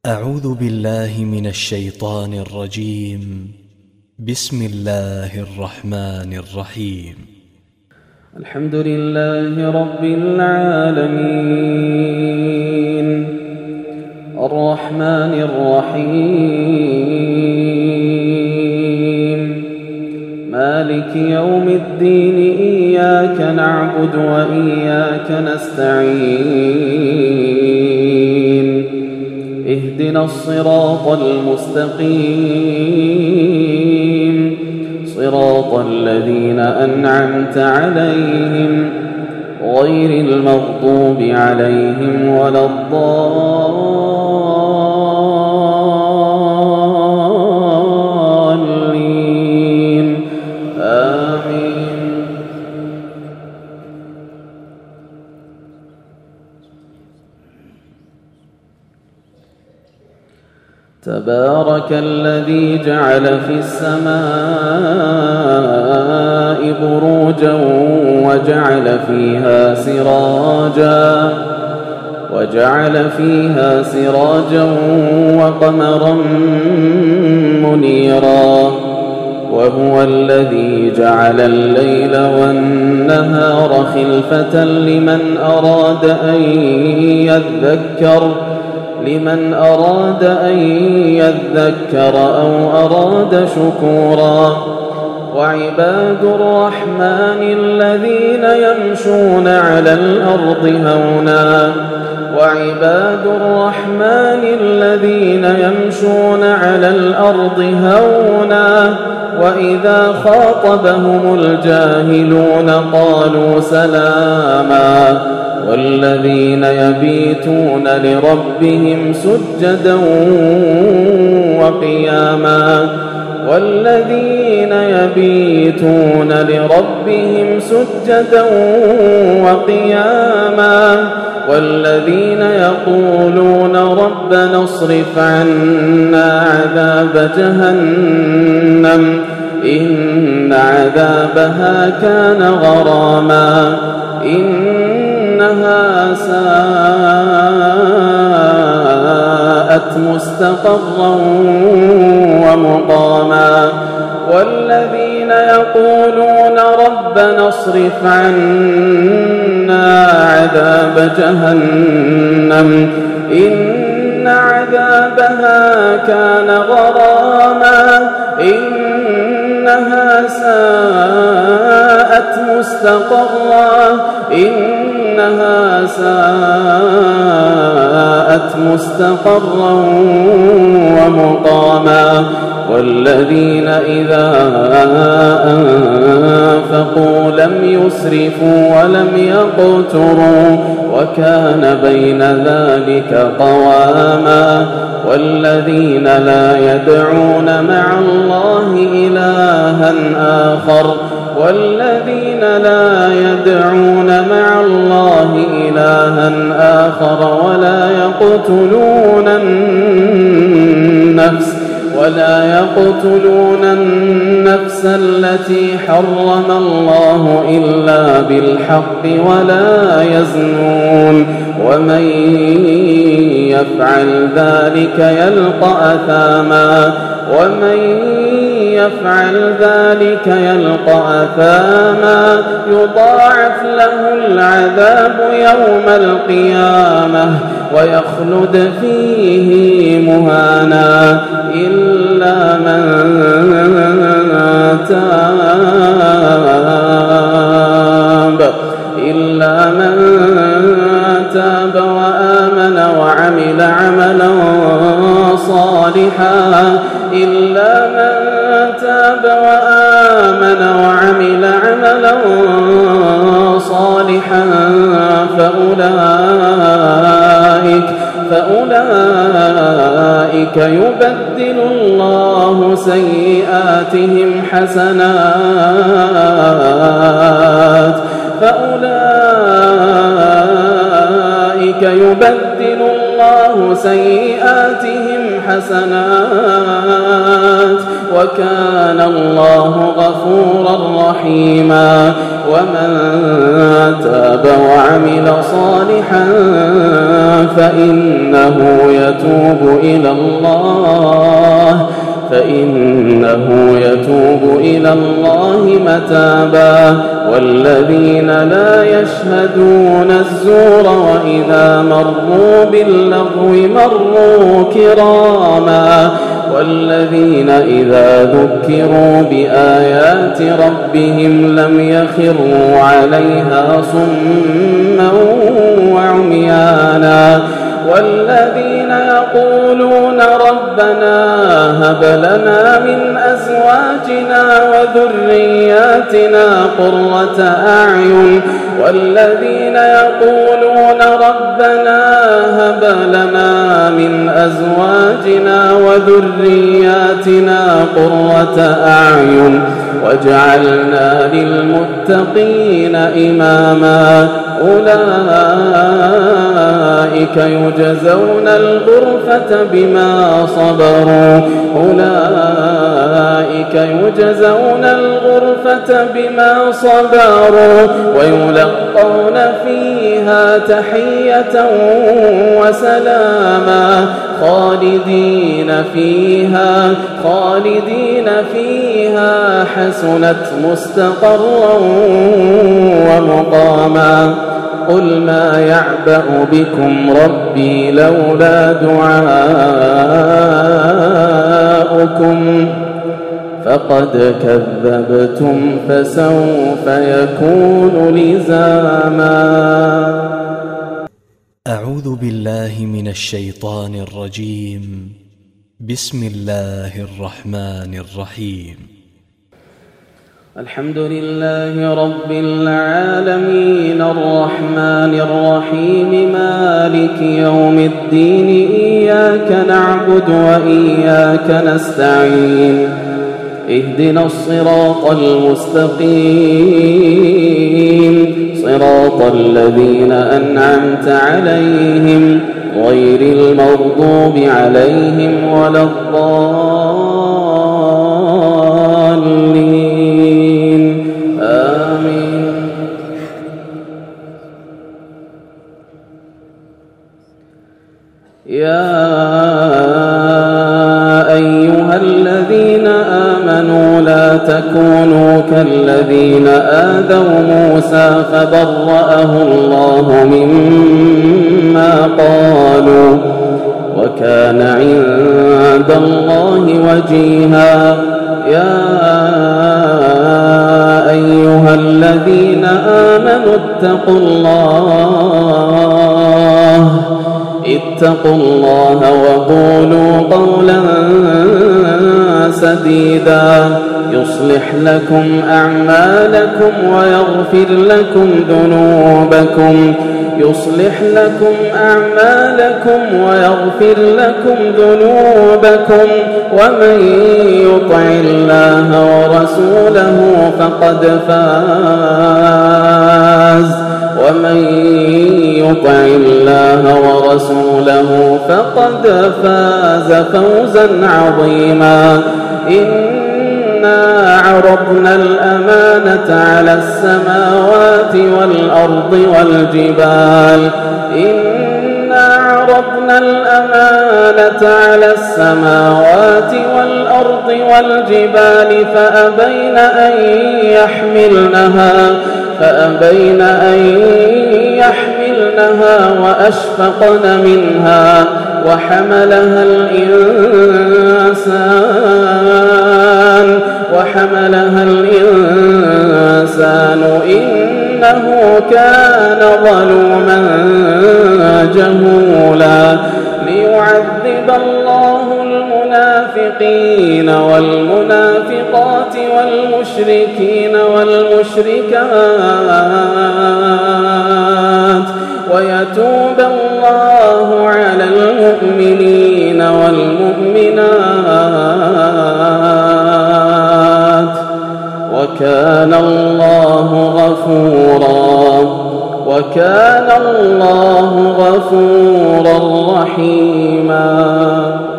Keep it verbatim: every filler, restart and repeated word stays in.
أعوذ بالله من الشيطان الرجيم. بسم الله الرحمن الرحيم. الحمد لله رب العالمين الرحمن الرحيم مالك يوم الدين إياك نعبد وإياك نستعين اهدنا الصراط المستقيم صراط الذين أنعمت عليهم غير المغضوب عليهم ولا الضالين آمين. تبارك الذي جعل في السماء بروجا وجعل فيها سراجا وجعل فيها سراجا وقمرا منيرا وهو الذي جعل الليل والنهار خلفة لمن أراد أن يذكر لمن أراد أن يذكر أو أراد شكورا. وعباد الرحمن الذين يمشون على الأرض هونا وعباد الرحمن الذين يمشون على الأرض هونا وإذا خاطبهم الجاهلون قالوا سلاما. والذين يبيتون لربهم سجدا وقياما والذين يبيتون لربهم سجدا وقياما والذين يقولون ربنا اصرف عنا عذاب جهنم إن عذابها كان غراما إنها ساءت مستقرا ومقاما والذين يقولون ربنا اصرف عنا عذاب جهنم إن عذابها كان غراما إنها ساءت مستقرا إنها ساءت مستقرا ومقاما والذين إذا أنفقوا لم يسرفوا ولم يقتروا وكان بين ذلك قواما والذين لا يدعون مع الله إلها آخر والذين لا يدعون مع الله إلها آخر ولا يقتلون النفس ولا يقتلون النفس التي حرم الله إلا بالحق ولا يزنون ومن يفعل ذلك يلقى أثاما ومن يفعل ذلك يلقى أثاما يضاعف له العذاب يوم القيامة ويخلد فيه مهانا إلا من تاب إلا من تاب وآمن وعمل عملا صالحا إلا من تاب وآمن وعمل عملا صالحا فأولئك فأولئك يبدل الله سيئاتهم حسنات فأولئك يبدل الله سيئاتهم حسنات وكان الله غفورا رحيما ومن تاب وعمل صالحا فإنه يتوب إلى الله فإنه يتوب إلى الله متابا والذين لا يشهدون الزور وإذا مروا باللغو مروا كراما والذين إذا ذكروا بآيات ربهم لم يخروا عليها صما وعميانا والذين يقولون ربنا هب لنا من أزواجنا وذرياتنا قرة أعين والذين يقولون ربنا هب لنا من أزواجنا وذرياتنا قرة أعين واجعلنا للمتقين إماما أولئك يجزون الغرفة بما صبروا أولئك يجزون الغرفة بما صبروا ويلقون فيها تحية وسلاما خالدين فيها خالدين فيها حسنت مستقرا ومقاما قل ما يعبأ بكم ربي لولا دعاؤكم فقد كذبتم فسوف يكون لزاما. أعوذ بالله من الشيطان الرجيم. بسم الله الرحمن الرحيم. الحمد لله رب العالمين الرحمن الرحيم مالك يوم الدين إياك نعبد وإياك نستعين اهدنا الصراط المستقيم صراط الذين أنعمت عليهم غير المغضوب عليهم ولا الضالين آمين. يا أيها الذين آمنوا لا تكونوا كالذين آذوا موسى فبرأه الله مما قالوا وكان عند الله وجيها. يا أيها الذين آمنوا اتقوا الله اتقوا الله وقولوا قولا سديدا يصلح لكم أعمالكم ويغفر لكم ذنوبكم يصلح لكم أعمالكم ويغفر لكم ذنوبكم ومن يطع الله ورسوله فقد فاز ومن يطع الله ورسوله فقد فاز فوزا عظيما. إنا عرضنا الأمانة على السماوات والأرض والجبال إنا عرضنا الأمانة على السماوات والأرض والجبال فأبين أن يحملنها فأبين أن يحملنها وأشفقن منها وحملها الإنسان وحملها الإنسان إنه كان ظلوما جهولا. ليعذب الله المنافقين والمنافقات والمشركين والمشركات ويتوب الله على المؤمنين والمؤمنات وكان الله غفورا وكان الله غفورا رحيما.